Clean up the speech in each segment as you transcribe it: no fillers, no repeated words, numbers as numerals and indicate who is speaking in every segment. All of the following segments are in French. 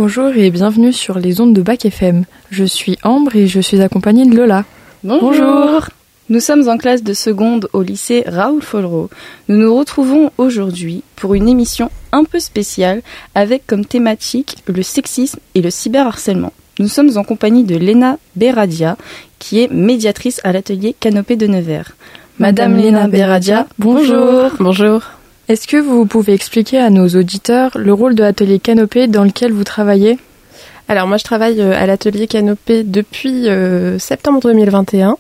Speaker 1: Bonjour et bienvenue sur les ondes de Bac FM. Je suis Ambre et je suis accompagnée de Lola.
Speaker 2: Bonjour. Nous sommes en classe de seconde au lycée Raoul Follereau. Nous nous retrouvons aujourd'hui pour une émission un peu spéciale avec comme thématique le sexisme et le cyberharcèlement. Nous sommes en compagnie de Léna Beradia, qui est médiatrice à l'atelier Canopée de Nevers. Madame Léna Beradia, bonjour.
Speaker 1: Bonjour. Est-ce que vous pouvez expliquer à nos auditeurs le rôle de l'atelier Canopée dans lequel vous travaillez ?
Speaker 3: Alors moi je travaille à l'atelier Canopée depuis septembre 2021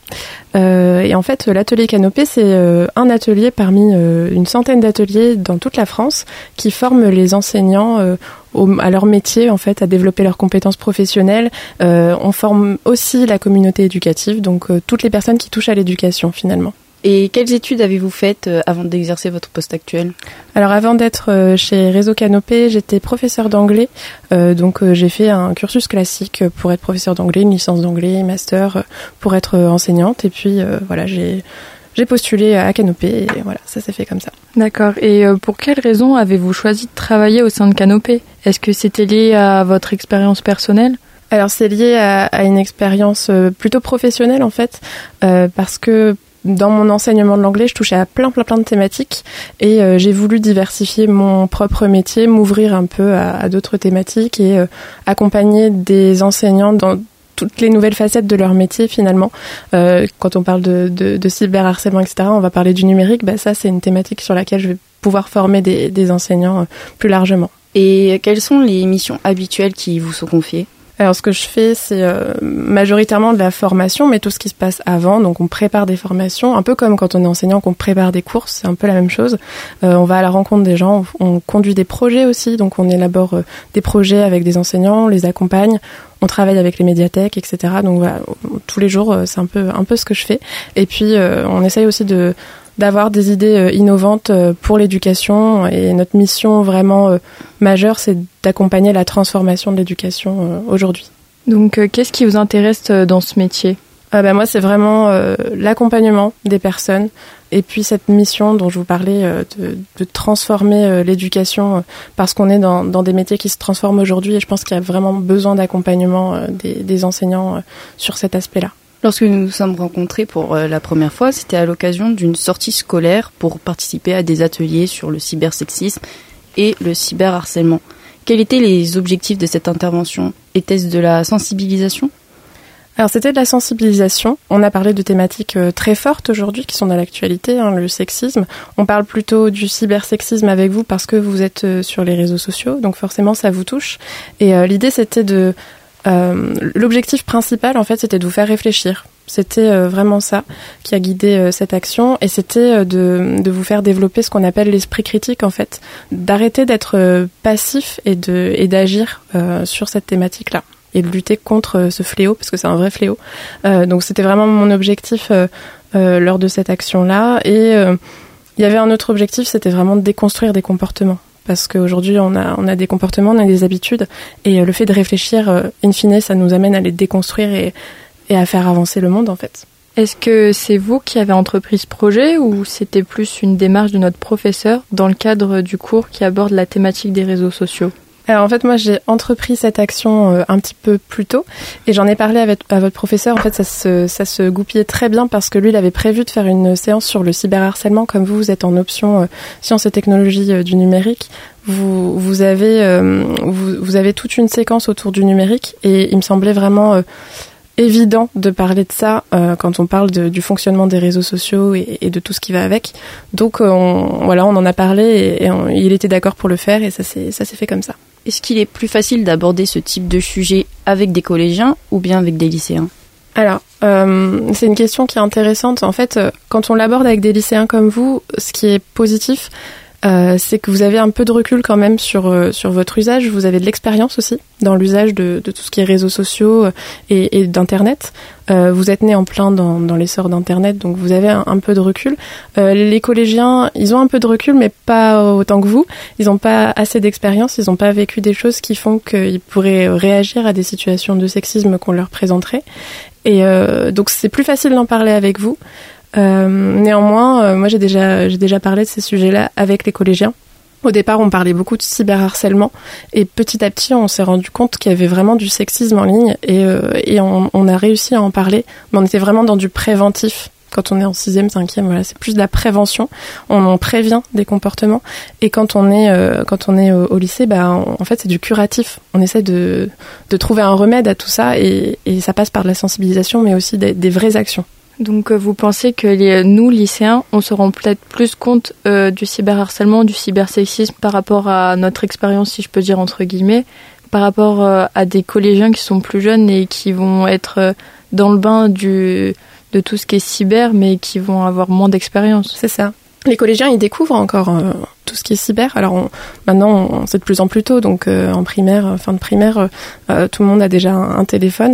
Speaker 3: et en fait l'atelier Canopée c'est un atelier parmi une centaine d'ateliers dans toute la France qui forment les enseignants à leur métier en fait, à développer leurs compétences professionnelles. On forme aussi la communauté éducative, donc toutes les personnes qui touchent à l'éducation finalement.
Speaker 2: Et quelles études avez-vous faites avant d'exercer votre poste actuel ?
Speaker 3: Alors avant d'être chez Réseau Canopée, j'étais professeure d'anglais, donc j'ai fait un cursus classique pour être professeure d'anglais, une licence d'anglais, master pour être enseignante, et puis voilà, j'ai postulé à Canopée et voilà, ça s'est fait comme ça.
Speaker 1: D'accord, et pour quelles raisons avez-vous choisi de travailler au sein de Canopée ? Est-ce que c'était lié à votre expérience personnelle ?
Speaker 3: Alors c'est lié à une expérience plutôt professionnelle en fait, parce que dans mon enseignement de l'anglais, je touchais à plein de thématiques et j'ai voulu diversifier mon propre métier, m'ouvrir un peu à d'autres thématiques et accompagner des enseignants dans toutes les nouvelles facettes de leur métier finalement. Quand on parle de cyberharcèlement, etc., on va parler du numérique, bah ça c'est une thématique sur laquelle je vais pouvoir former des enseignants plus largement.
Speaker 2: Et quelles sont les missions habituelles qui vous sont confiées ?
Speaker 3: Alors ce que je fais, c'est majoritairement de la formation, mais tout ce qui se passe avant, donc on prépare des formations, un peu comme quand on est enseignant, qu'on prépare des courses, c'est un peu la même chose. On va à la rencontre des gens, on conduit des projets aussi, donc on élabore des projets avec des enseignants, on les accompagne, on travaille avec les médiathèques, etc. Donc voilà, tous les jours, c'est un peu ce que je fais. Et puis on essaye aussi d'avoir des idées innovantes pour l'éducation, et notre mission vraiment majeure, c'est d'accompagner la transformation de l'éducation aujourd'hui. Donc
Speaker 1: qu'est-ce qui vous intéresse dans ce métier ?
Speaker 3: Moi, c'est vraiment l'accompagnement des personnes, et puis cette mission dont je vous parlais de transformer l'éducation, parce qu'on est dans des métiers qui se transforment aujourd'hui, et je pense qu'il y a vraiment besoin d'accompagnement des enseignants sur cet aspect-là.
Speaker 2: Lorsque nous nous sommes rencontrés pour la première fois, c'était à l'occasion d'une sortie scolaire pour participer à des ateliers sur le cybersexisme et le cyberharcèlement. Quels étaient les objectifs de cette intervention ? Était-ce de la sensibilisation ?
Speaker 3: Alors c'était de la sensibilisation. On a parlé de thématiques très fortes aujourd'hui qui sont dans l'actualité, le sexisme. On parle plutôt du cybersexisme avec vous parce que vous êtes sur les réseaux sociaux, donc forcément ça vous touche. Et l'idée c'était l'objectif principal, en fait, c'était de vous faire réfléchir. C'était vraiment ça qui a guidé cette action, et c'était de vous faire développer ce qu'on appelle l'esprit critique, en fait, d'arrêter d'être passif et d'agir sur cette thématique-là et de lutter contre ce fléau, parce que c'est un vrai fléau. Donc c'était vraiment mon objectif lors de cette action-là. Et il y avait un autre objectif, c'était vraiment de déconstruire des comportements. Parce qu'aujourd'hui, on a des comportements, on a des habitudes, et le fait de réfléchir, in fine, ça nous amène à les déconstruire et à faire avancer le monde, en fait.
Speaker 1: Est-ce que c'est vous qui avez entrepris ce projet, ou c'était plus une démarche de notre professeur dans le cadre du cours qui aborde la thématique des réseaux sociaux ?
Speaker 3: Alors en fait, moi j'ai entrepris cette action un petit peu plus tôt, et j'en ai parlé à votre professeur. En fait, ça se goupillait très bien parce que lui, il avait prévu de faire une séance sur le cyberharcèlement. Comme vous êtes en option sciences et technologies du numérique, vous avez toute une séquence autour du numérique, et il me semblait vraiment évident de parler de ça quand on parle du fonctionnement des réseaux sociaux et de tout ce qui va avec. Donc on en a parlé, et il était d'accord pour le faire, et ça s'est fait comme ça.
Speaker 2: Est-ce qu'il est plus facile d'aborder ce type de sujet avec des collégiens ou bien avec des lycéens ?
Speaker 3: Alors, c'est une question qui est intéressante. En fait, quand on l'aborde avec des lycéens comme vous, ce qui est positif, c'est que vous avez un peu de recul quand même sur votre usage. Vous avez de l'expérience aussi dans l'usage de tout ce qui est réseaux sociaux et d'Internet. Vous êtes né en plein dans l'essor d'Internet, donc vous avez un peu de recul. Les collégiens, ils ont un peu de recul, mais pas autant que vous. Ils n'ont pas assez d'expérience, ils n'ont pas vécu des choses qui font qu'ils pourraient réagir à des situations de sexisme qu'on leur présenterait. Et donc c'est plus facile d'en parler avec vous. Néanmoins, moi j'ai déjà parlé de ces sujets-là avec les collégiens. Au départ, on parlait beaucoup de cyberharcèlement et petit à petit, on s'est rendu compte qu'il y avait vraiment du sexisme en ligne et on a réussi à en parler, mais on était vraiment dans du préventif. Quand on est en 6e, 5e, voilà, c'est plus de la prévention. On prévient des comportements et quand on est au lycée, en fait, c'est du curatif. On essaie de trouver un remède à tout ça et ça passe par de la sensibilisation, mais aussi des vraies actions.
Speaker 1: Donc vous pensez que nous, lycéens, on se rend peut-être plus compte du cyberharcèlement, du cybersexisme par rapport à notre expérience, si je peux dire entre guillemets, par rapport à des collégiens qui sont plus jeunes et qui vont être dans le bain de tout ce qui est cyber, mais qui vont avoir moins d'expérience.
Speaker 3: C'est ça. Les collégiens, ils découvrent encore tout ce qui est cyber. Alors maintenant, c'est de plus en plus tôt, donc en primaire, fin de primaire, tout le monde a déjà un téléphone.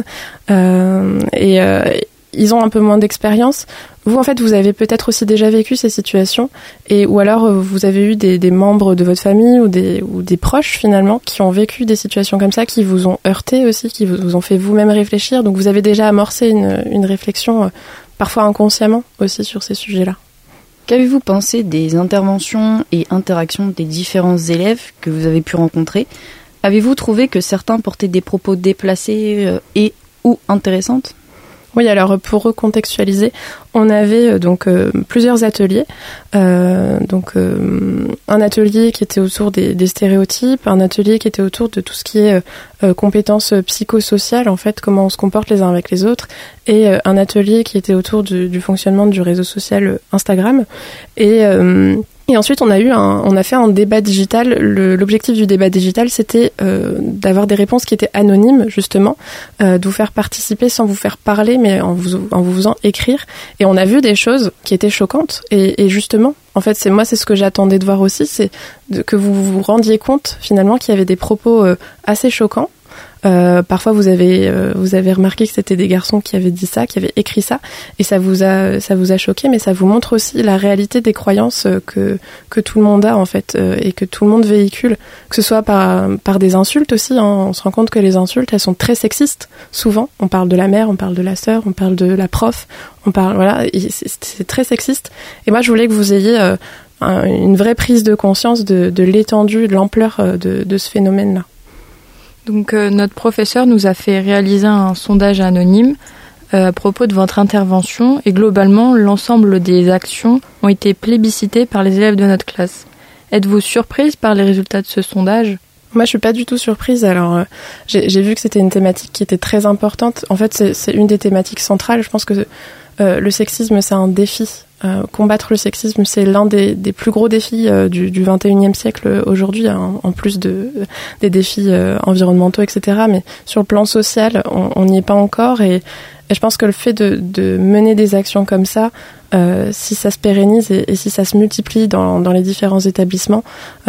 Speaker 3: Ils ont un peu moins d'expérience. Vous, en fait, vous avez peut-être aussi déjà vécu ces situations, ou alors vous avez eu des membres de votre famille ou des proches finalement qui ont vécu des situations comme ça, qui vous ont heurté aussi, qui vous ont fait vous-même réfléchir. Donc vous avez déjà amorcé une réflexion, parfois inconsciemment aussi sur ces sujets-là.
Speaker 2: Qu'avez-vous pensé des interventions et interactions des différents élèves que vous avez pu rencontrer ? Avez-vous trouvé que certains portaient des propos déplacés et ou intéressantes ?
Speaker 3: Oui, alors pour recontextualiser, on avait plusieurs ateliers. Un atelier qui était autour des stéréotypes, un atelier qui était autour de tout ce qui est compétences psychosociales, en fait, comment on se comporte les uns avec les autres, et un atelier qui était autour du fonctionnement du réseau social Instagram. Et ensuite, on a fait un débat digital. L'objectif du débat digital, c'était d'avoir des réponses qui étaient anonymes, justement, de vous faire participer sans vous faire parler, mais en vous faisant écrire. Et on a vu des choses qui étaient choquantes. Et justement, en fait, c'est ce que j'attendais de voir aussi, c'est que vous vous rendiez compte, finalement, qu'il y avait des propos assez choquants. Parfois vous avez remarqué que c'était des garçons qui avaient dit ça, qui avaient écrit ça, et ça vous a choqué, mais ça vous montre aussi la réalité des croyances que tout le monde a en fait, et que tout le monde véhicule, que ce soit par des insultes aussi, hein. On se rend compte que les insultes, elles sont très sexistes souvent. On parle de la mère, on parle de la sœur, on parle de la prof, c'est très sexiste. Et moi je voulais que vous ayez une vraie prise de conscience de l'étendue, de l'ampleur de ce phénomène-là.
Speaker 1: Donc notre professeur nous a fait réaliser un sondage anonyme à propos de votre intervention et globalement l'ensemble des actions ont été plébiscitées par les élèves de notre classe. Êtes-vous surprise par les résultats de ce sondage ?
Speaker 3: Moi, je suis pas du tout surprise. Alors, j'ai vu que c'était une thématique qui était très importante. En fait, c'est une des thématiques centrales. Je pense que le sexisme, c'est un défi. Combattre le sexisme, c'est l'un des plus gros défis du 21e siècle aujourd'hui, hein, en plus des défis environnementaux, etc. Mais sur le plan social, on n'y est pas encore. Et je pense que le fait de mener des actions comme ça, si ça se pérennise et si ça se multiplie dans les différents établissements,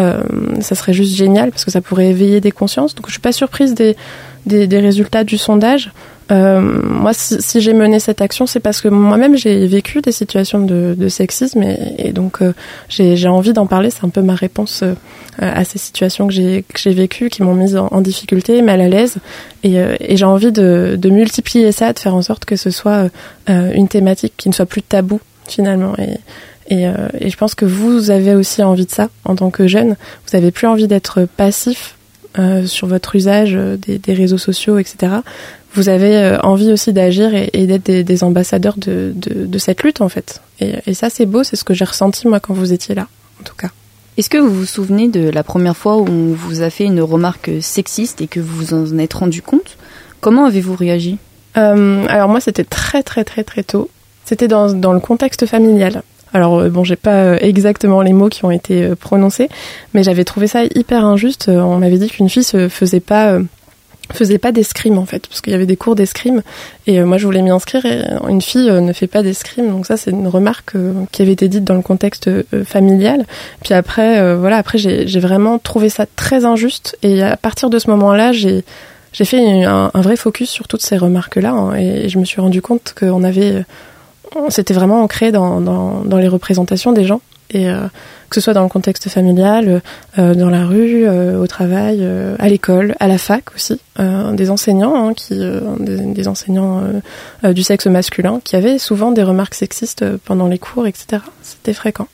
Speaker 3: ça serait juste génial parce que ça pourrait éveiller des consciences. Donc je suis pas surprise des résultats du sondage. Moi, si j'ai mené cette action, c'est parce que moi-même j'ai vécu des situations de sexisme et donc j'ai envie d'en parler. C'est un peu ma réponse à ces situations que j'ai vécues, qui m'ont mise en difficulté, mal à l'aise, et j'ai envie de multiplier ça, de faire en sorte que ce soit une thématique qui ne soit plus tabou finalement. Et je pense que vous avez aussi envie de ça en tant que jeune. Vous avez plus envie d'être passif sur votre usage des réseaux sociaux, etc. Vous avez envie aussi d'agir et d'être des ambassadeurs de cette lutte, en fait. Et ça, c'est beau, c'est ce que j'ai ressenti, moi, quand vous étiez là, en tout cas.
Speaker 2: Est-ce que vous vous souvenez de la première fois où on vous a fait une remarque sexiste et que vous vous en êtes rendu compte ? Comment avez-vous réagi ?
Speaker 3: Alors moi, c'était très, très, très, très tôt. C'était dans le contexte familial. Alors bon, j'ai pas exactement les mots qui ont été prononcés, mais j'avais trouvé ça hyper injuste. On m'avait dit qu'une fille faisait pas d'escrime en fait, parce qu'il y avait des cours d'escrime et moi je voulais m'y inscrire et une fille ne fait pas d'escrime, donc ça c'est une remarque qui avait été dite dans le contexte familial. Puis après après j'ai vraiment trouvé ça très injuste et à partir de ce moment-là j'ai fait un vrai focus sur toutes ces remarques-là, hein, et je me suis rendu compte qu'on c'était vraiment ancré dans les représentations des gens, et que ce soit dans le contexte familial, dans la rue, au travail, à l'école, à la fac aussi, des enseignants des enseignants du sexe masculin qui avaient souvent des remarques sexistes pendant les cours, etc. C'était fréquent.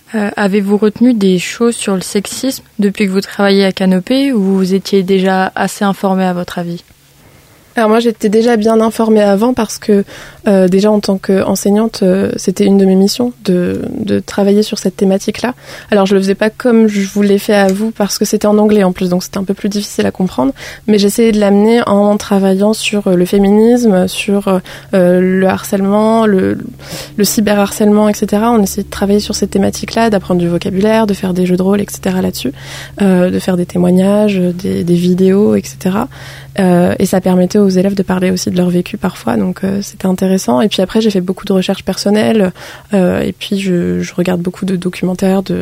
Speaker 1: Avez-vous retenu des choses sur le sexisme depuis que vous travaillez à Canopée ou vous étiez déjà assez informé à votre avis ?
Speaker 3: Alors moi j'étais déjà bien informée avant parce que déjà en tant qu'enseignante c'était une de mes missions de travailler sur cette thématique-là. Alors je le faisais pas comme je vous l'ai fait à vous parce que c'était en anglais en plus donc c'était un peu plus difficile à comprendre, mais j'essayais de l'amener en travaillant sur le féminisme, sur le harcèlement, le cyberharcèlement, etc. On essayait de travailler sur ces thématiques-là, d'apprendre du vocabulaire, de faire des jeux de rôle, etc. là-dessus, de faire des témoignages, des vidéos, etc. Et ça permettait aux élèves de parler aussi de leur vécu parfois, donc c'était intéressant. Et puis après, j'ai fait beaucoup de recherches personnelles, et puis je regarde beaucoup de documentaires, de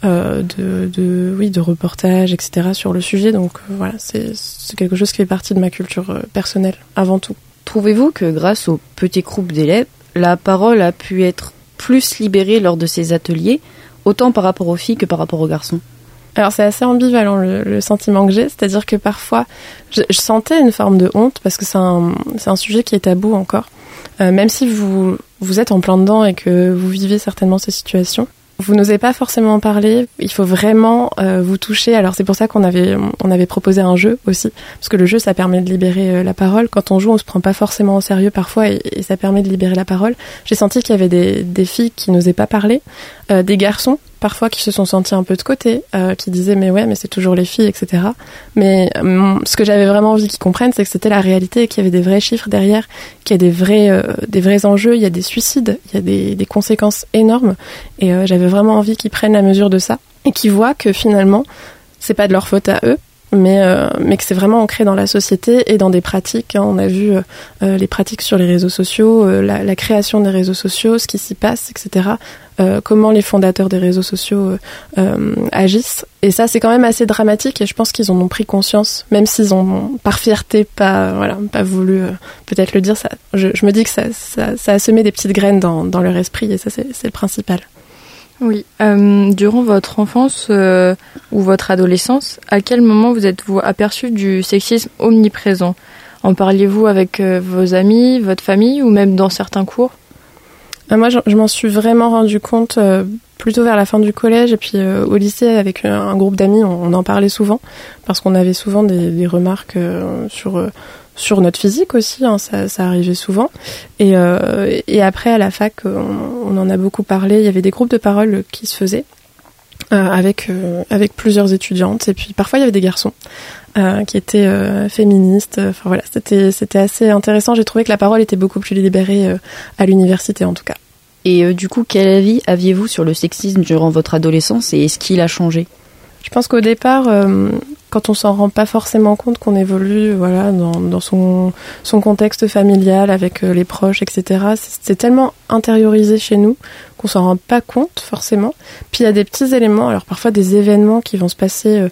Speaker 3: reportages, etc. sur le sujet. Donc voilà, c'est quelque chose qui fait partie de ma culture personnelle avant tout.
Speaker 2: Trouvez-vous que grâce au petit groupe d'élèves, la parole a pu être plus libérée lors de ces ateliers, autant par rapport aux filles que par rapport aux garçons ?
Speaker 3: Alors c'est assez ambivalent le sentiment que j'ai, c'est-à-dire que parfois je sentais une forme de honte parce que c'est un sujet qui est tabou encore. Même si vous êtes en plein dedans et que vous vivez certainement ces situations, vous n'osez pas forcément en parler, il faut vraiment vous toucher. Alors c'est pour ça qu'on avait proposé un jeu aussi, parce que le jeu ça permet de libérer la parole. Quand on joue on se prend pas forcément au sérieux parfois et ça permet de libérer la parole. J'ai senti qu'il y avait des filles qui n'osaient pas parler, des garçons parfois qui se sont sentis un peu de côté, qui disaient mais ouais mais c'est toujours les filles, etc. Mais ce que j'avais vraiment envie qu'ils comprennent c'est que c'était la réalité et qu'il y avait des vrais chiffres derrière, qu'il y a des vrais enjeux, il y a des suicides, il y a des conséquences énormes et j'avais vraiment envie qu'ils prennent la mesure de ça et qu'ils voient que finalement c'est pas de leur faute à eux, mais que c'est vraiment ancré dans la société et dans des pratiques. On a vu les pratiques sur les réseaux sociaux, la création des réseaux sociaux, ce qui s'y passe, etc. Comment les fondateurs des réseaux sociaux agissent. Et ça, c'est quand même assez dramatique et je pense qu'ils en ont pris conscience, même s'ils ont, par fierté, pas voulu peut-être le dire. Ça, je me dis que ça a semé des petites graines dans leur esprit et ça, c'est le principal.
Speaker 1: Oui. Durant votre enfance ou votre adolescence, à quel moment vous êtes-vous aperçu du sexisme omniprésent ? En parliez-vous avec vos amis, votre famille ou même dans certains cours ?
Speaker 3: Moi, je m'en suis vraiment rendu compte plutôt vers la fin du collège et puis au lycée avec un groupe d'amis, on en parlait souvent parce qu'on avait souvent des remarques sur notre physique aussi, hein, ça arrivait souvent. Et après, à la fac, on en a beaucoup parlé. Il y avait des groupes de parole qui se faisaient avec plusieurs étudiantes. Et puis parfois, il y avait des garçons qui étaient féministes. Enfin voilà, c'était assez intéressant. J'ai trouvé que la parole était beaucoup plus libérée à l'université, en tout cas.
Speaker 2: Et du coup, quel avis aviez-vous sur le sexisme durant votre adolescence et est-ce qu'il a changé ?
Speaker 3: Je pense qu'au départ, quand on s'en rend pas forcément compte qu'on évolue, voilà, dans son contexte familial avec les proches, etc. C'est tellement intériorisé chez nous qu'on s'en rend pas compte forcément. Puis il y a des petits éléments, alors parfois des événements qui vont se passer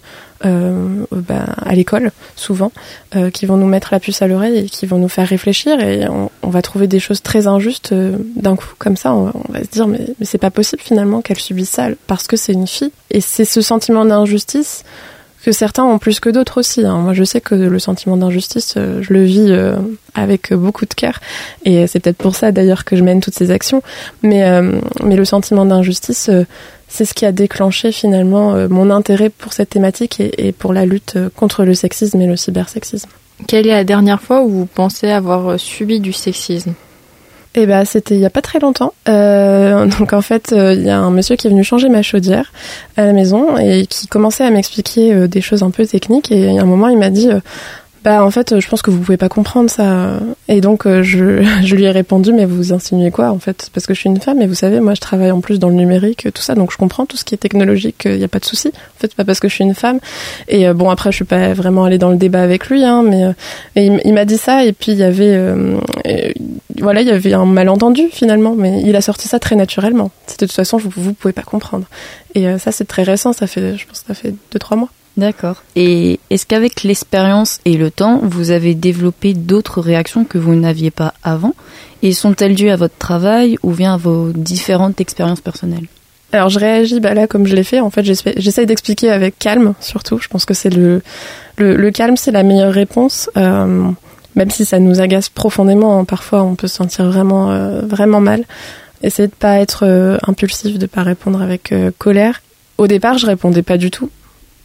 Speaker 3: à l'école, souvent, qui vont nous mettre la puce à l'oreille et qui vont nous faire réfléchir et on va trouver des choses très injustes d'un coup, comme ça, on va se dire mais c'est pas possible finalement qu'elle subisse ça parce que c'est une fille. Et c'est ce sentiment d'injustice que certains ont plus que d'autres aussi, hein. Moi je sais que le sentiment d'injustice, je le vis avec beaucoup de cœur et c'est peut-être pour ça d'ailleurs que je mène toutes ces actions, mais le sentiment d'injustice, c'est ce qui a déclenché finalement mon intérêt pour cette thématique et pour la lutte contre le sexisme et le cybersexisme.
Speaker 1: Quelle est la dernière fois où vous pensez avoir subi du sexisme ?
Speaker 3: Eh ben, c'était il y a pas très longtemps. Donc en fait, il y a un monsieur qui est venu changer ma chaudière à la maison et qui commençait à m'expliquer des choses un peu techniques. Et à un moment, il m'a dit en fait, je pense que vous pouvez pas comprendre ça. Et donc, je lui ai répondu, mais vous insinuez quoi, en fait? Parce que je suis une femme, et vous savez, moi, je travaille en plus dans le numérique, tout ça, donc je comprends tout ce qui est technologique, il n'y a pas de souci. En fait, pas parce que je suis une femme. Et après, je suis pas vraiment allée dans le débat avec lui, hein, mais il m'a dit ça, et puis il y avait un malentendu, finalement, mais il a sorti ça très naturellement. C'était de toute façon, vous pouvez pas comprendre. Et ça, c'est très récent, je pense que ça fait 2-3 mois.
Speaker 2: D'accord. Et est-ce qu'avec l'expérience et le temps, vous avez développé d'autres réactions que vous n'aviez pas avant ? Et sont-elles dues à votre travail ou bien à vos différentes expériences personnelles ?
Speaker 3: Alors je réagis là comme je l'ai fait. En fait, j'essaye d'expliquer avec calme, surtout. Je pense que c'est le calme, c'est la meilleure réponse. Même si ça nous agace profondément, hein, parfois on peut se sentir vraiment mal. Essayer de pas être impulsif, de pas répondre avec colère. Au départ, je répondais pas du tout.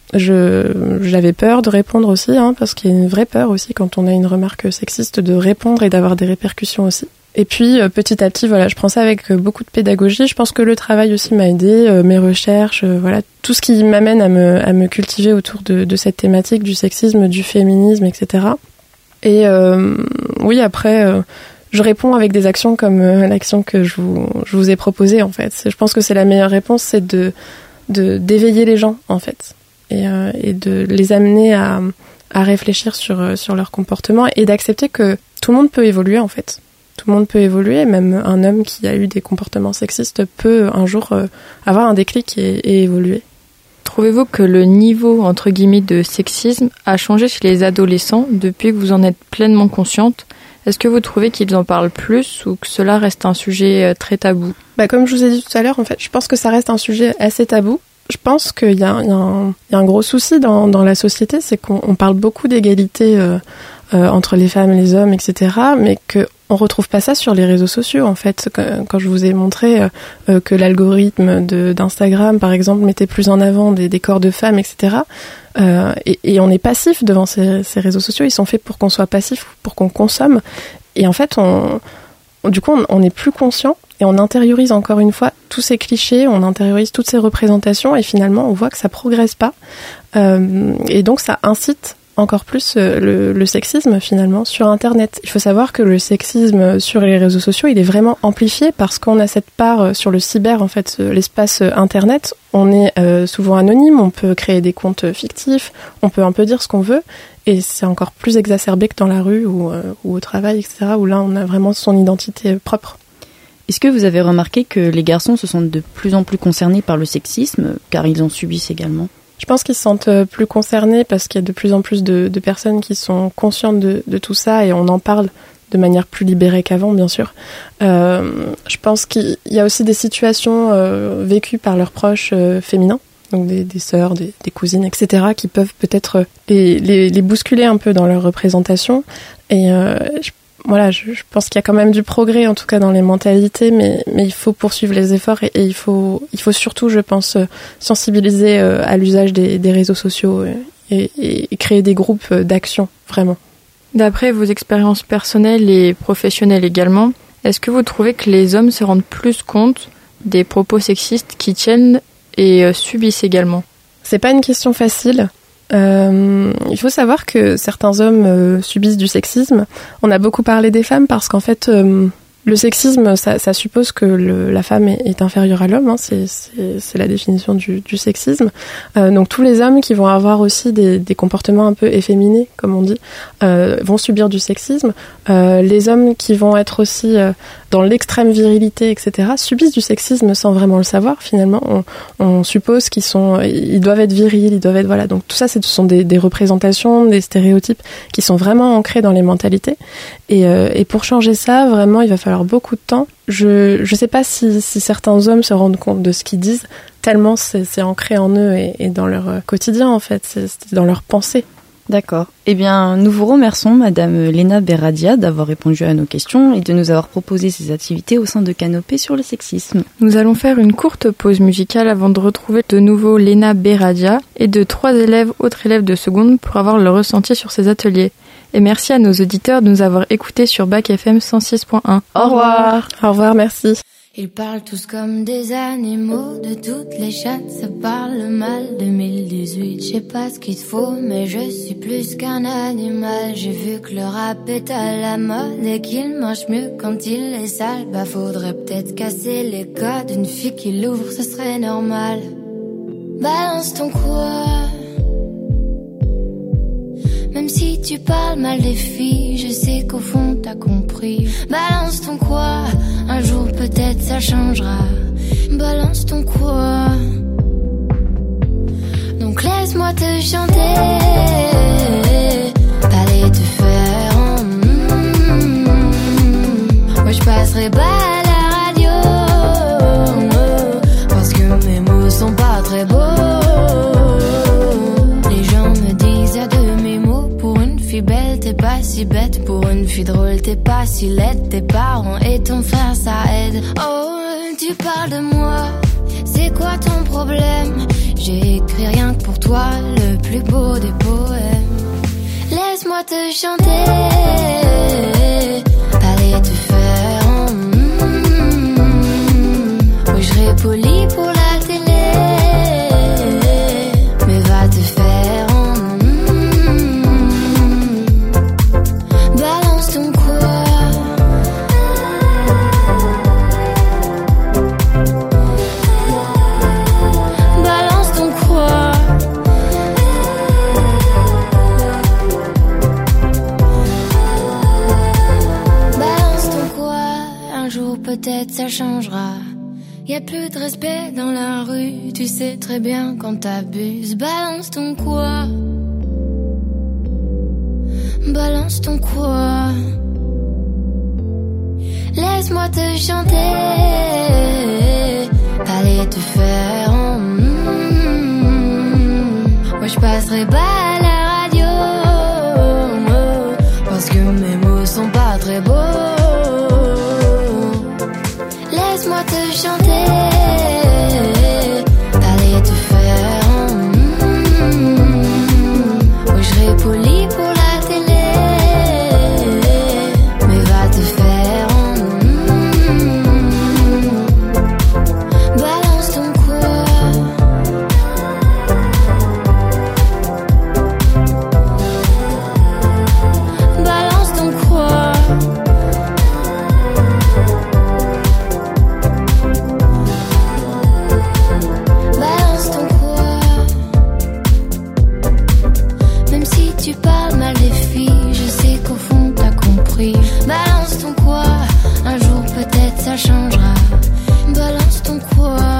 Speaker 3: J'avais peur de répondre aussi, parce qu'il y a une vraie peur aussi quand on a une remarque sexiste de répondre et d'avoir des répercussions aussi. Et puis petit à petit, je prends ça avec beaucoup de pédagogie. Je pense que le travail aussi m'a aidé, mes recherches, tout ce qui m'amène à me cultiver autour de cette thématique du sexisme, du féminisme, etc. Et oui, après, je réponds avec des actions comme l'action que je vous ai proposée en fait. Je pense que c'est la meilleure réponse, c'est d'éveiller les gens en fait, et de les amener à réfléchir sur leur comportement et d'accepter que tout le monde peut évoluer en fait. Tout le monde peut évoluer, même un homme qui a eu des comportements sexistes peut un jour avoir un déclic et évoluer.
Speaker 1: Trouvez-vous que le niveau, entre guillemets, de sexisme a changé chez les adolescents depuis que vous en êtes pleinement consciente ? Est-ce que vous trouvez qu'ils en parlent plus ou que cela reste un sujet très tabou ?
Speaker 3: Comme je vous ai dit tout à l'heure, en fait, je pense que ça reste un sujet assez tabou. Je pense qu'il y a un gros souci dans la société, c'est qu'on parle beaucoup d'égalité entre les femmes et les hommes, etc., mais qu'on retrouve pas ça sur les réseaux sociaux, en fait. Quand je vous ai montré que l'algorithme d'Instagram, par exemple, mettait plus en avant des corps de femmes, etc., et on est passif devant ces réseaux sociaux, ils sont faits pour qu'on soit passif, pour qu'on consomme, et en fait, du coup, on n'est plus conscient, et on intériorise encore une fois tous ces clichés, on intériorise toutes ces représentations, et finalement, on voit que ça progresse pas, et donc ça incite encore plus le sexisme finalement sur Internet. Il faut savoir que le sexisme sur les réseaux sociaux, il est vraiment amplifié parce qu'on a cette part sur le cyber, en fait, l'espace Internet. On est souvent anonyme, on peut créer des comptes fictifs, on peut un peu dire ce qu'on veut, et c'est encore plus exacerbé que dans la rue ou au travail, etc., où là on a vraiment son identité propre.
Speaker 2: Est-ce que vous avez remarqué que les garçons se sentent de plus en plus concernés par le sexisme, car ils en subissent également ?
Speaker 3: Je pense qu'ils se sentent plus concernés parce qu'il y a de plus en plus de personnes qui sont conscientes de tout ça et on en parle de manière plus libérée qu'avant, bien sûr. Je pense qu'il y a aussi des situations vécues par leurs proches féminins, donc des sœurs, des cousines, etc., qui peuvent peut-être les bousculer un peu dans leur représentation. Et je pense qu'il y a quand même du progrès, en tout cas dans les mentalités, mais il faut poursuivre les efforts et il faut surtout, je pense, sensibiliser à l'usage des réseaux sociaux et créer des groupes d'action, vraiment.
Speaker 1: D'après vos expériences personnelles et professionnelles également, est-ce que vous trouvez que les hommes se rendent plus compte des propos sexistes qu'ils tiennent et subissent également ?
Speaker 3: C'est pas une question facile. Il faut savoir que certains hommes subissent du sexisme. On a beaucoup parlé des femmes parce qu'en fait, le sexisme, ça suppose que la femme est inférieure à l'homme. C'est la définition du sexisme. Donc tous les hommes qui vont avoir aussi des comportements un peu efféminés, comme on dit, vont subir du sexisme. Les hommes qui vont être aussi dans l'extrême virilité, etc., subissent du sexisme sans vraiment le savoir. Finalement, on suppose ils doivent être virils, ils doivent être Donc tout ça, ce sont des représentations, des stéréotypes qui sont vraiment ancrés dans les mentalités. Et pour changer ça, vraiment, il va falloir beaucoup de temps. Je sais pas si certains hommes se rendent compte de ce qu'ils disent, tellement c'est ancré en eux et dans leur quotidien, en fait, c'est dans leur pensée.
Speaker 2: D'accord. Eh bien, nous vous remercions, Madame Léna Beradia, d'avoir répondu à nos questions et de nous avoir proposé ces activités au sein de Canopée sur le sexisme.
Speaker 1: Nous allons faire une courte pause musicale avant de retrouver de nouveau Léna Beradia et de 3 autres élèves de seconde pour avoir le ressenti sur ces ateliers. Et merci à nos auditeurs de nous avoir écoutés sur Bac FM 106.1.
Speaker 2: Au revoir.
Speaker 3: Au revoir, merci.
Speaker 4: Ils parlent tous comme des animaux, de toutes les chattes, ça parle mal. 2018, je sais pas ce qu'il te faut, mais je suis plus qu'un animal. J'ai vu que le rap est à la mode et qu'il mange mieux quand il est sale. Bah faudrait peut-être casser les codes, une fille qui l'ouvre, ce serait normal. Balance ton quoi. Même si tu parles mal des filles, je sais qu'au fond t'as compris. Balance ton quoi, un jour peut-être ça changera. Balance ton quoi. Donc laisse-moi te chanter, t'allais te faire Moi je passerai pas à la radio, parce que mes mots sont pas très beaux. Les gens me disent à de mes mots, pour une fille belle t'es pas si bête, pour une fille drôle t'es pas si laide. Tes parents et ton frère ça aide. Oh parles de moi, c'est quoi ton problème? J'ai écrit rien que pour toi, le plus beau des poèmes. Laisse-moi te chanter, allez te faire oui, je serai poli pour la télé, mais va te faire balance ton quoi. Balance ton quoi. Balance ton quoi. Un jour peut-être ça changera. Y'a plus de respect dans la rue, tu sais très bien quand t'abuses. Balance ton quoi. Balance ton quoi. Laisse-moi te chanter, allez te faire moi je passerai pas à la radio, parce que mes mots sont pas très beaux. Laisse-moi te chanter, allez te faire oui, je serai poli pour la télé, mais va te faire balance ton quoi. Balance ton quoi. Balance ton quoi. Même si tu parles mal des filles, je sais qu'au fond t'as compris. Balance ton quoi. Un jour peut-être ça changera. Balance ton quoi.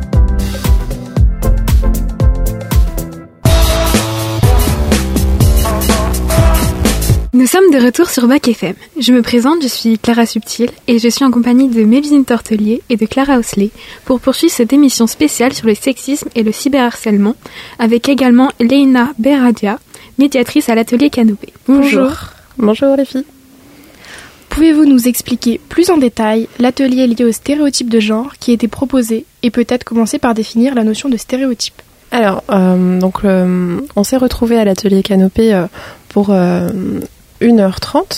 Speaker 5: Nous sommes de retour sur Bac FM. Je me présente, je suis Clara Subtil et je suis en compagnie de Mélusine Tortelier et de Clara Osley pour poursuivre cette émission spéciale sur le sexisme et le cyberharcèlement avec également Leïna Beradia, médiatrice à l'atelier Canopée.
Speaker 3: Bonjour. Bonjour les filles.
Speaker 6: Pouvez-vous nous expliquer plus en détail l'atelier lié aux stéréotypes de genre qui a été proposé et peut-être commencer par définir la notion de stéréotype?
Speaker 3: Alors, on s'est retrouvés à l'atelier Canopée pour 1h30,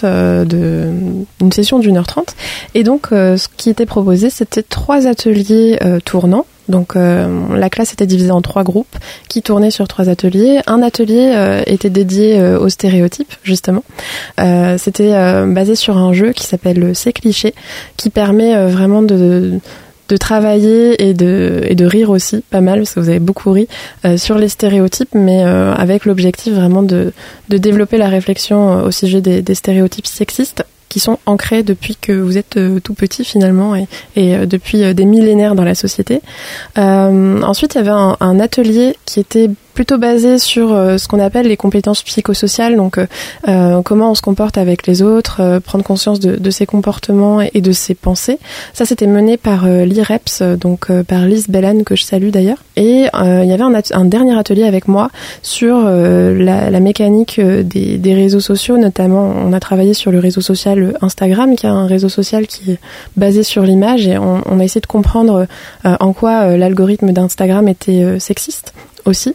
Speaker 3: une session d'1h30. Et donc, ce qui était proposé, c'était 3 ateliers tournants. Donc, la classe était divisée en 3 groupes qui tournaient sur 3 ateliers. Un atelier était dédié aux stéréotypes, justement. C'était basé sur un jeu qui s'appelle C'est cliché, qui permet vraiment de travailler et de rire aussi, pas mal, parce que vous avez beaucoup ri, sur les stéréotypes, mais avec l'objectif vraiment de développer la réflexion au sujet des stéréotypes sexistes qui sont ancrés depuis que vous êtes tout petit finalement et depuis des millénaires dans la société. Ensuite, il y avait un atelier qui était plutôt basé sur ce qu'on appelle les compétences psychosociales, donc comment on se comporte avec les autres, prendre conscience de ses comportements et de ses pensées. Ça, c'était mené par l'IREPS, donc par Lise Bellan, que je salue d'ailleurs. Et il y avait un dernier atelier avec moi sur la mécanique des réseaux sociaux, notamment on a travaillé sur le réseau social Instagram, qui est un réseau social qui est basé sur l'image, et on a essayé de comprendre en quoi l'algorithme d'Instagram était sexiste aussi.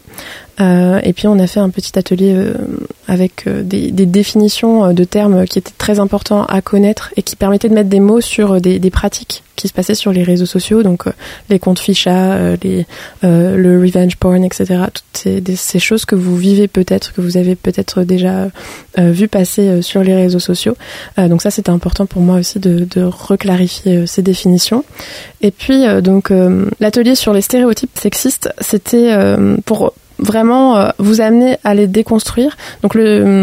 Speaker 3: Et puis on a fait un petit atelier avec des définitions de termes qui étaient très importants à connaître et qui permettaient de mettre des mots sur des pratiques qui se passaient sur les réseaux sociaux, donc les comptes ficha, le revenge porn, etc. Toutes ces choses que vous vivez peut-être, que vous avez peut-être déjà vu passer sur les réseaux sociaux. Donc ça, c'était important pour moi aussi de reclarifier ces définitions. Et puis donc l'atelier sur les stéréotypes sexistes, c'était pour vraiment vous amener à les déconstruire. Donc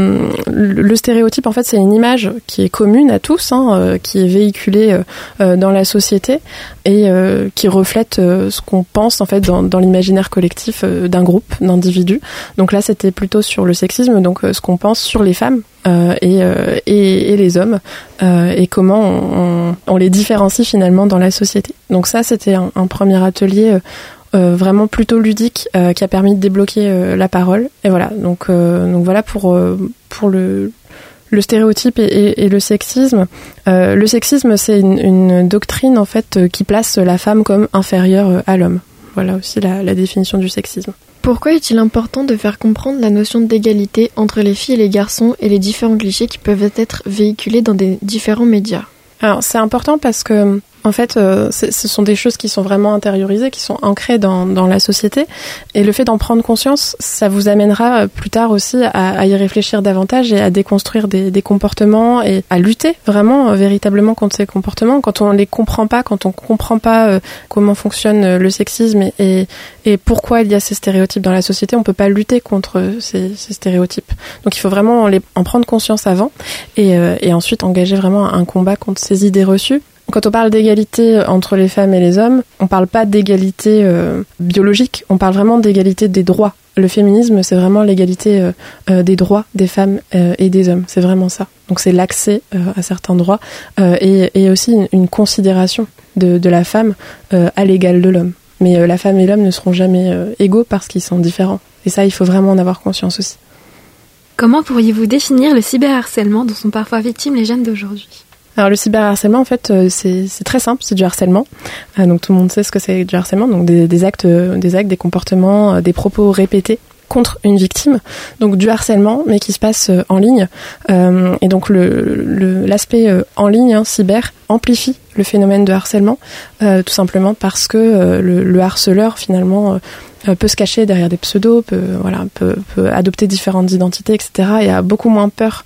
Speaker 3: le stéréotype, en fait, c'est une image qui est commune à tous, qui est véhiculée dans la société et qui reflète ce qu'on pense en fait dans l'imaginaire collectif d'un groupe, d'individus. Donc là, c'était plutôt sur le sexisme, donc ce qu'on pense sur les femmes et les hommes et comment on les différencie finalement dans la société. Donc ça, c'était un premier atelier vraiment plutôt ludique qui a permis de débloquer la parole. Et voilà, donc voilà pour le stéréotype et le sexisme. Le sexisme, c'est une doctrine en fait qui place la femme comme inférieure à l'homme. Voilà aussi la définition du sexisme.
Speaker 7: Pourquoi est-il important de faire comprendre la notion d'égalité entre les filles et les garçons et les différents clichés qui peuvent être véhiculés dans des différents médias ?
Speaker 3: Alors c'est important parce que en fait, ce sont des choses qui sont vraiment intériorisées, qui sont ancrées dans la société. Et le fait d'en prendre conscience, ça vous amènera plus tard aussi à y réfléchir davantage et à déconstruire des comportements et à lutter vraiment, véritablement contre ces comportements. Quand on les comprend pas, quand on comprend pas comment fonctionne le sexisme et pourquoi il y a ces stéréotypes dans la société, on peut pas lutter contre ces stéréotypes. Donc il faut vraiment en prendre conscience avant et ensuite engager vraiment un combat contre ces idées reçues. Quand on parle d'égalité entre les femmes et les hommes, on parle pas d'égalité biologique, on parle vraiment d'égalité des droits. Le féminisme, c'est vraiment l'égalité des droits des femmes et des hommes, c'est vraiment ça. Donc c'est l'accès à certains droits et aussi une considération de la femme à l'égal de l'homme. Mais la femme et l'homme ne seront jamais égaux parce qu'ils sont différents. Et ça, il faut vraiment en avoir conscience aussi.
Speaker 5: Comment pourriez-vous définir le cyberharcèlement dont sont parfois victimes les jeunes d'aujourd'hui ?
Speaker 3: Alors le cyberharcèlement, en fait, c'est très simple, c'est du harcèlement. Donc tout le monde sait ce que c'est du harcèlement, donc des actes, des comportements, des propos répétés contre une victime. Donc du harcèlement, mais qui se passe en ligne. Et donc l'aspect en ligne, cyber, amplifie le phénomène de harcèlement, tout simplement parce que le harceleur, finalement, peut se cacher derrière des pseudos, peut adopter différentes identités, etc. et a beaucoup moins peur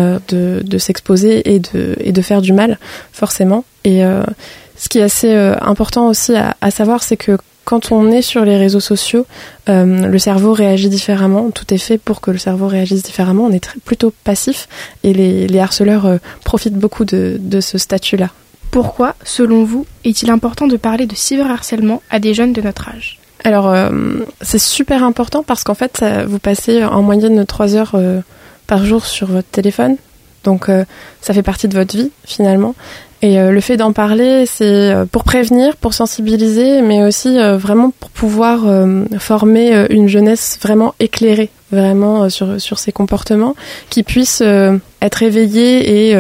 Speaker 3: de s'exposer et de faire du mal, forcément. Et ce qui est assez important aussi à savoir, c'est que quand on est sur les réseaux sociaux, le cerveau réagit différemment. Tout est fait pour que le cerveau réagisse différemment. On est plutôt passif et les harceleurs profitent beaucoup de ce statut-là.
Speaker 6: Pourquoi, selon vous, est-il important de parler de cyberharcèlement à des jeunes de notre âge ?
Speaker 3: Alors, c'est super important parce qu'en fait, vous passez en moyenne 3 heures par jour sur votre téléphone. Donc, ça fait partie de votre vie, finalement. Et le fait d'en parler, c'est pour prévenir, pour sensibiliser, mais aussi vraiment pour pouvoir former une jeunesse vraiment éclairée, vraiment sur ces comportements, qui puissent être éveillés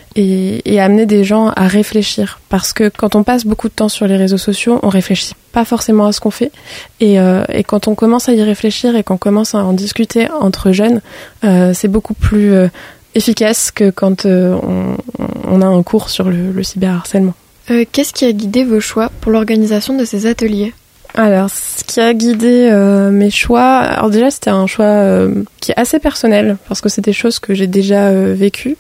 Speaker 3: et amener des gens à réfléchir. Parce que quand on passe beaucoup de temps sur les réseaux sociaux, on réfléchit pas forcément à ce qu'on fait. Et quand on commence à y réfléchir et qu'on commence à en discuter entre jeunes, c'est beaucoup plus efficace que quand on a un cours sur le cyberharcèlement.
Speaker 7: Qu'est-ce qui a guidé vos choix pour l'organisation de ces ateliers ?
Speaker 3: Alors, ce qui a guidé mes choix, alors déjà c'était un choix qui est assez personnel parce que c'est des choses que j'ai déjà vécues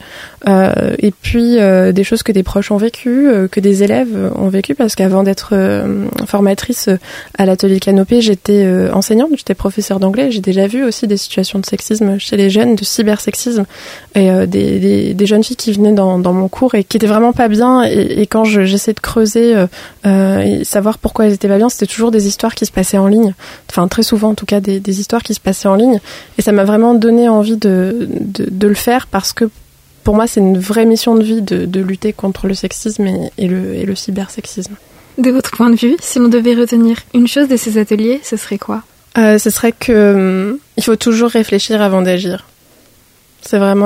Speaker 3: et puis des choses que des proches ont vécues, que des élèves ont vécues parce qu'avant d'être formatrice à l'atelier Canopée, j'étais enseignante, j'étais professeure d'anglais, j'ai déjà vu aussi des situations de sexisme chez les jeunes, de cybersexisme et des jeunes filles qui venaient dans mon cours et qui étaient vraiment pas bien et quand j'essaie de creuser et savoir pourquoi elles étaient pas bien, c'était toujours des histoires qui se passaient en ligne, enfin très souvent en tout cas des histoires qui se passaient en ligne et ça m'a vraiment donné envie de le faire parce que pour moi c'est une vraie mission de vie de lutter contre le sexisme et le cybersexisme.
Speaker 5: De votre point de vue, si l'on devait retenir une chose de ces ateliers, ce serait quoi ?
Speaker 3: Ce serait que il faut toujours réfléchir avant d'agir. C'est vraiment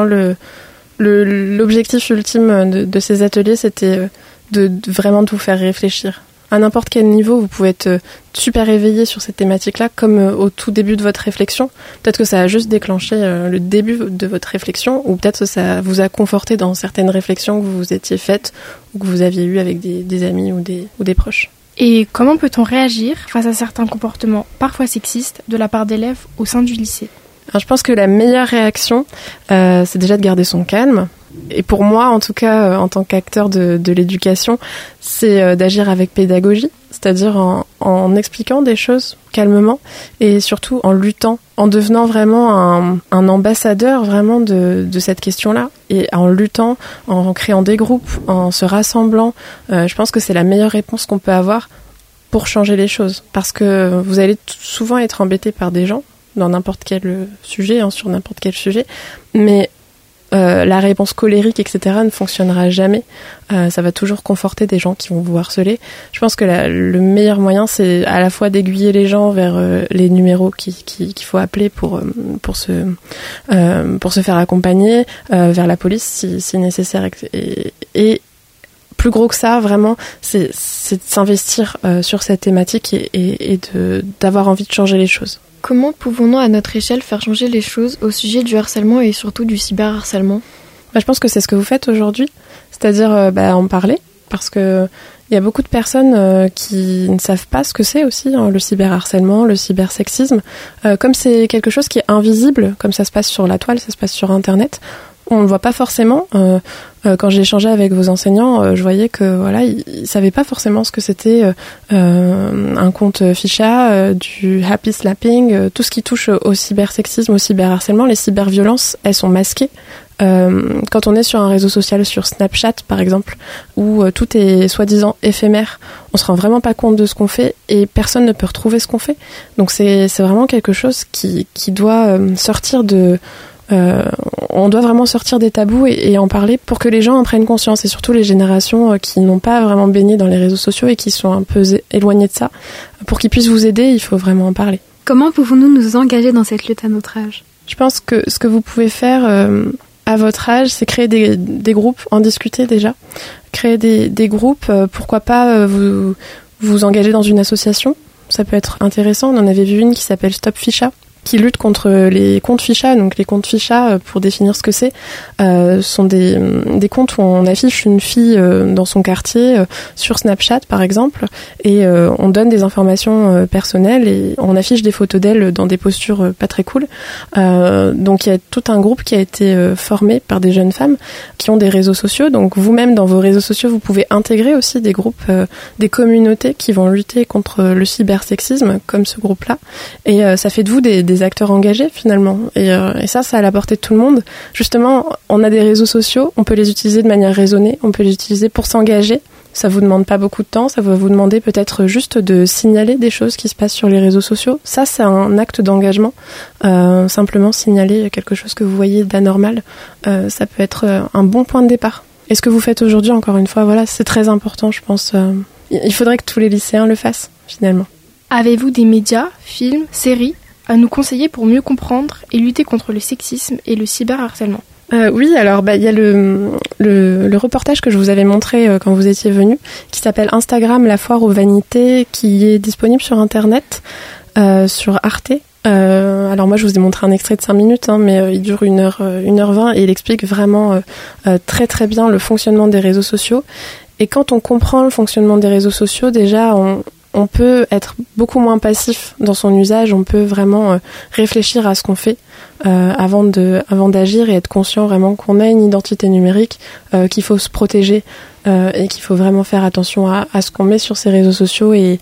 Speaker 3: l'objectif ultime de ces ateliers, c'était de vraiment de vous faire réfléchir. À n'importe quel niveau, vous pouvez être super éveillé sur cette thématique-là, comme au tout début de votre réflexion. Peut-être que ça a juste déclenché le début de votre réflexion, ou peut-être que ça vous a conforté dans certaines réflexions que vous vous étiez faites, ou que vous aviez eues avec des amis ou des proches.
Speaker 6: Et comment peut-on réagir face à certains comportements parfois sexistes de la part d'élèves au sein du lycée ?
Speaker 3: Alors, je pense que la meilleure réaction, c'est déjà de garder son calme. Et pour moi, en tout cas, en tant qu'acteur de l'éducation, c'est d'agir avec pédagogie, c'est-à-dire en expliquant des choses calmement et surtout en luttant, en devenant vraiment un ambassadeur vraiment de cette question-là et en luttant, en créant des groupes, en se rassemblant. Je pense que c'est la meilleure réponse qu'on peut avoir pour changer les choses parce que vous allez souvent être embêté par des gens dans n'importe quel sujet, sur n'importe quel sujet, mais la réponse colérique, etc. ne fonctionnera jamais. Ça va toujours conforter des gens qui vont vous harceler. Je pense que le meilleur moyen, c'est à la fois d'aiguiller les gens vers les numéros qu'il faut appeler pour se faire accompagner, vers la police si nécessaire, et plus gros que ça, vraiment, c'est de s'investir sur cette thématique et d'avoir envie de changer les choses.
Speaker 7: Comment pouvons-nous, à notre échelle, faire changer les choses au sujet du harcèlement et surtout du cyberharcèlement ?
Speaker 3: Je pense que c'est ce que vous faites aujourd'hui, c'est-à-dire en parler, parce que il y a beaucoup de personnes qui ne savent pas ce que c'est aussi, le cyberharcèlement, le cybersexisme. Comme c'est quelque chose qui est invisible, comme ça se passe sur la toile, ça se passe sur Internet, on ne le voit pas forcément. Quand j'ai échangé avec vos enseignants, je voyais que voilà, ils savaient pas forcément ce que c'était un compte ficha, du happy slapping, tout ce qui touche au cybersexisme, au cyberharcèlement. Les cyberviolences, elles sont masquées. Quand on est sur un réseau social, sur Snapchat par exemple, où tout est soi-disant éphémère, on se rend vraiment pas compte de ce qu'on fait et personne ne peut retrouver ce qu'on fait. Donc c'est vraiment quelque chose qui doit sortir de... on doit vraiment sortir des tabous et en parler pour que les gens en prennent conscience, et surtout les générations qui n'ont pas vraiment baigné dans les réseaux sociaux et qui sont un peu éloignées de ça. Pour qu'ils puissent vous aider, il faut vraiment en parler.
Speaker 5: Comment pouvons-nous nous engager dans cette lutte à notre âge ?
Speaker 3: Je pense que ce que vous pouvez faire à votre âge, c'est créer des groupes, en discuter déjà. Créer des groupes, pourquoi pas vous engager dans une association. Ça peut être intéressant. On en avait vu une qui s'appelle Stop Ficha, qui lutte contre les comptes ficha. Donc les comptes ficha, pour définir ce que c'est, sont des comptes où on affiche une fille dans son quartier sur Snapchat par exemple, et on donne des informations personnelles et on affiche des photos d'elle dans des postures pas très cool. Donc il y a tout un groupe qui a été formé par des jeunes femmes qui ont des réseaux sociaux. Donc vous-même dans vos réseaux sociaux, vous pouvez intégrer aussi des groupes, des communautés qui vont lutter contre le cybersexisme, comme ce groupe-là, et ça fait de vous des acteurs engagés finalement, et ça à la portée de tout le monde. Justement, on a des réseaux sociaux, on peut les utiliser de manière raisonnée, on peut les utiliser pour s'engager. Ça vous demande pas beaucoup de temps, ça va vous demander peut-être juste de signaler des choses qui se passent sur les réseaux sociaux. Ça, c'est un acte d'engagement. Simplement signaler quelque chose que vous voyez d'anormal, ça peut être un bon point de départ. Et ce que vous faites aujourd'hui, encore une fois, voilà, c'est très important, je pense. Il faudrait que tous les lycéens le fassent, finalement.
Speaker 6: Avez-vous des médias, films, séries à nous conseiller pour mieux comprendre et lutter contre le sexisme et le cyberharcèlement ?
Speaker 3: Oui, alors il y a le reportage que je vous avais montré quand vous étiez venu, qui s'appelle Instagram, la foire aux vanités, qui est disponible sur Internet, sur Arte. Alors moi je vous ai montré un extrait de 5 minutes, mais il dure 1h20 et il explique vraiment très très bien le fonctionnement des réseaux sociaux. Et quand on comprend le fonctionnement des réseaux sociaux, déjà on peut être beaucoup moins passif dans son usage, on peut vraiment réfléchir à ce qu'on fait avant d'agir et être conscient vraiment qu'on a une identité numérique, qu'il faut se protéger et qu'il faut vraiment faire attention à ce qu'on met sur ces réseaux sociaux et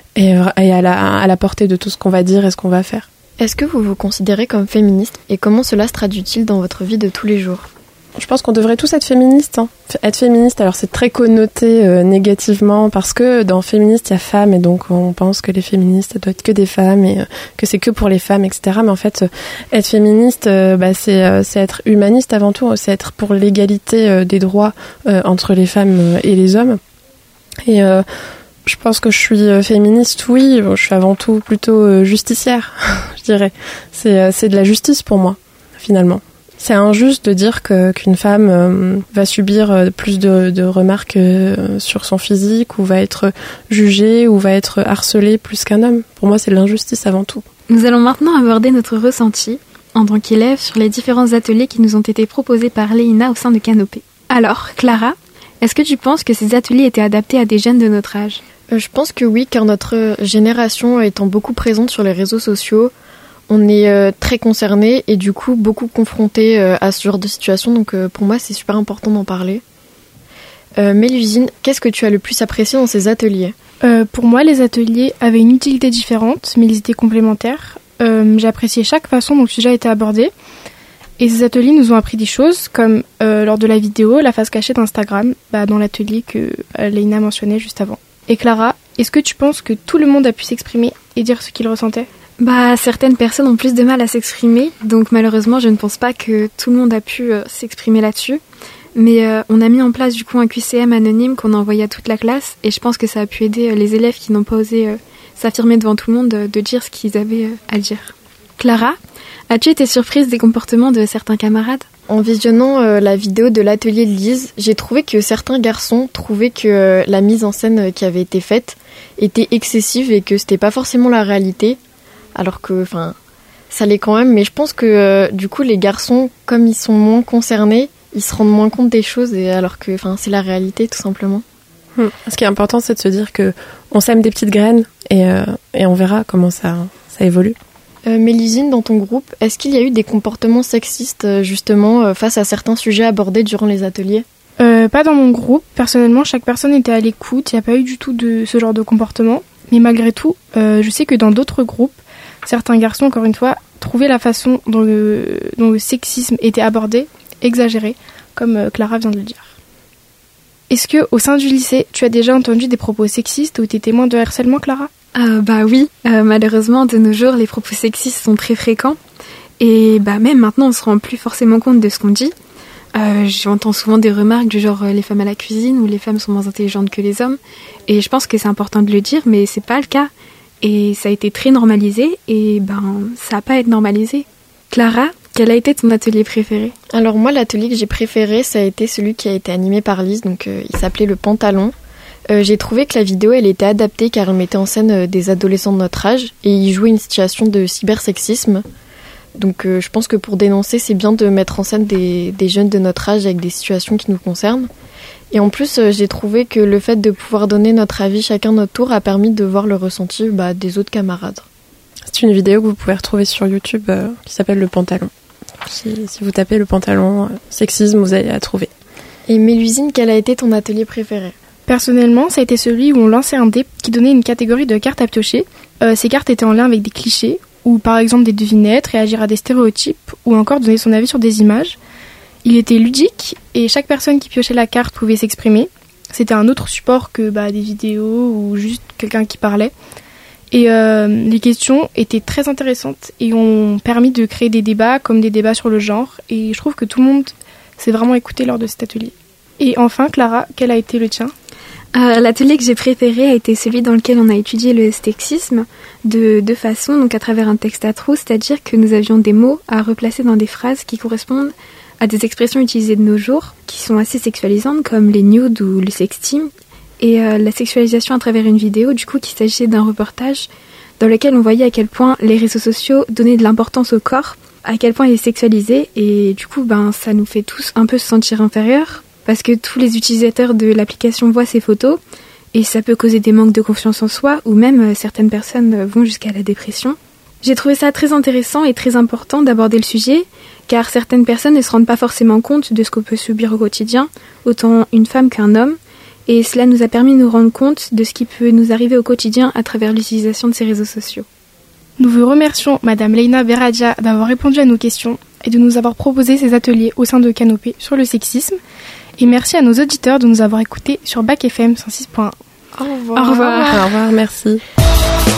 Speaker 3: à la portée de tout ce qu'on va dire et ce qu'on va faire.
Speaker 7: Est-ce que vous vous considérez comme féministe et comment cela se traduit-il dans votre vie de tous les jours ?
Speaker 3: Je pense qu'on devrait tous être féministes. Être féministe, alors c'est très connoté négativement parce que dans féministe, il y a femmes et donc on pense que les féministes, ça doit être que des femmes et que c'est que pour les femmes, etc. Mais en fait, être féministe, c'est être humaniste avant tout, c'est être pour l'égalité des droits entre les femmes et les hommes. Et je pense que je suis féministe, oui, je suis avant tout plutôt justicière, je dirais. C'est de la justice pour moi, finalement. C'est injuste de dire qu'une femme va subir plus de remarques sur son physique ou va être jugée ou va être harcelée plus qu'un homme. Pour moi, c'est de l'injustice avant tout.
Speaker 5: Nous allons maintenant aborder notre ressenti en tant qu'élève sur les différents ateliers qui nous ont été proposés par Léina au sein de Canopée. Alors, Clara, est-ce que tu penses que ces ateliers étaient adaptés à des jeunes de notre âge ?
Speaker 7: Je pense que oui, car notre génération étant beaucoup présente sur les réseaux sociaux, on est très concernés et du coup beaucoup confrontés à ce genre de situation. Donc pour moi, c'est super important d'en parler. Mélusine, qu'est-ce que tu as le plus apprécié dans ces ateliers ?
Speaker 6: Pour moi, les ateliers avaient une utilité différente, mais ils étaient complémentaires. J'ai apprécié chaque façon dont le sujet a été abordé. Et ces ateliers nous ont appris des choses, comme lors de la vidéo, la face cachée d'Instagram, dans l'atelier que Léina mentionnait juste avant. Et Clara, est-ce que tu penses que tout le monde a pu s'exprimer et dire ce qu'il ressentait ?
Speaker 5: Certaines personnes ont plus de mal à s'exprimer, donc malheureusement je ne pense pas que tout le monde a pu s'exprimer là-dessus. Mais on a mis en place du coup un QCM anonyme qu'on a envoyé à toute la classe et je pense que ça a pu aider les élèves qui n'ont pas osé s'affirmer devant tout le monde de dire ce qu'ils avaient à dire. Clara, as-tu été surprise des comportements de certains camarades ?
Speaker 7: En visionnant la vidéo de l'atelier de Lise, j'ai trouvé que certains garçons trouvaient que la mise en scène qui avait été faite était excessive et que c'était pas forcément la réalité, alors que ça l'est quand même. Mais je pense que du coup les garçons, comme ils sont moins concernés, ils se rendent moins compte des choses, alors que c'est la réalité tout simplement.
Speaker 3: Ce qui est important, c'est de se dire que on sème des petites graines et on verra comment ça évolue.
Speaker 7: Mélusine, dans ton groupe, est-ce qu'il y a eu des comportements sexistes justement face à certains sujets abordés durant les ateliers ?
Speaker 6: Pas dans mon groupe. Personnellement, chaque personne était à l'écoute. Il n'y a pas eu du tout de ce genre de comportement. Mais malgré tout, je sais que dans d'autres groupes, certains garçons, encore une fois, trouvaient la façon dont le sexisme était abordé exagéré, comme Clara vient de le dire. Est-ce que au sein du lycée, tu as déjà entendu des propos sexistes ou t'es témoin de harcèlement, Clara ?
Speaker 5: Oui, malheureusement de nos jours les propos sexistes sont très fréquents et même maintenant on se rend plus forcément compte de ce qu'on dit. J'entends souvent des remarques du genre les femmes à la cuisine ou les femmes sont moins intelligentes que les hommes et je pense que c'est important de le dire mais c'est pas le cas et ça a été très normalisé et ça a pas à être normalisé. Clara, quel a été ton atelier préféré ?
Speaker 7: Alors moi l'atelier que j'ai préféré ça a été celui qui a été animé par Lise, donc il s'appelait le pantalon. J'ai trouvé que la vidéo elle était adaptée car elle mettait en scène des adolescents de notre âge et il jouait une situation de cybersexisme. Donc je pense que pour dénoncer c'est bien de mettre en scène des jeunes de notre âge avec des situations qui nous concernent. Et en plus j'ai trouvé que le fait de pouvoir donner notre avis chacun notre tour a permis de voir le ressenti des autres camarades.
Speaker 3: C'est une vidéo que vous pouvez retrouver sur YouTube qui s'appelle Le Pantalon. Si vous tapez Le Pantalon sexisme vous allez la trouver.
Speaker 7: Et Mélusine, quel a été ton atelier préféré ?
Speaker 6: Personnellement, ça a été celui où on lançait un dé qui donnait une catégorie de cartes à piocher. Ces cartes étaient en lien avec des clichés, ou par exemple des devinettes, réagir à des stéréotypes, ou encore donner son avis sur des images. Il était ludique, et chaque personne qui piochait la carte pouvait s'exprimer. C'était un autre support que des vidéos, ou juste quelqu'un qui parlait. Et les questions étaient très intéressantes, et ont permis de créer des débats, comme des débats sur le genre, et je trouve que tout le monde s'est vraiment écouté lors de cet atelier. Et enfin, Clara, quel a été le tien ?
Speaker 5: L'atelier que j'ai préféré a été celui dans lequel on a étudié le sexisme de deux façons, donc à travers un texte à trous, c'est-à-dire que nous avions des mots à replacer dans des phrases qui correspondent à des expressions utilisées de nos jours, qui sont assez sexualisantes, comme les nudes ou le sexting, et la sexualisation à travers une vidéo, du coup, qu'il s'agissait d'un reportage dans lequel on voyait à quel point les réseaux sociaux donnaient de l'importance au corps, à quel point il est sexualisé, et du coup, ça nous fait tous un peu se sentir inférieurs, parce que tous les utilisateurs de l'application voient ces photos et ça peut causer des manques de confiance en soi ou même certaines personnes vont jusqu'à la dépression. J'ai trouvé ça très intéressant et très important d'aborder le sujet car certaines personnes ne se rendent pas forcément compte de ce qu'on peut subir au quotidien, autant une femme qu'un homme, et cela nous a permis de nous rendre compte de ce qui peut nous arriver au quotidien à travers l'utilisation de ces réseaux sociaux.
Speaker 6: Nous vous remercions Madame Leïna Beradia d'avoir répondu à nos questions et de nous avoir proposé ces ateliers au sein de Canopée sur le sexisme. Et merci à nos auditeurs de nous avoir écoutés sur Bac FM 106.1.
Speaker 3: Au revoir. Au revoir, merci.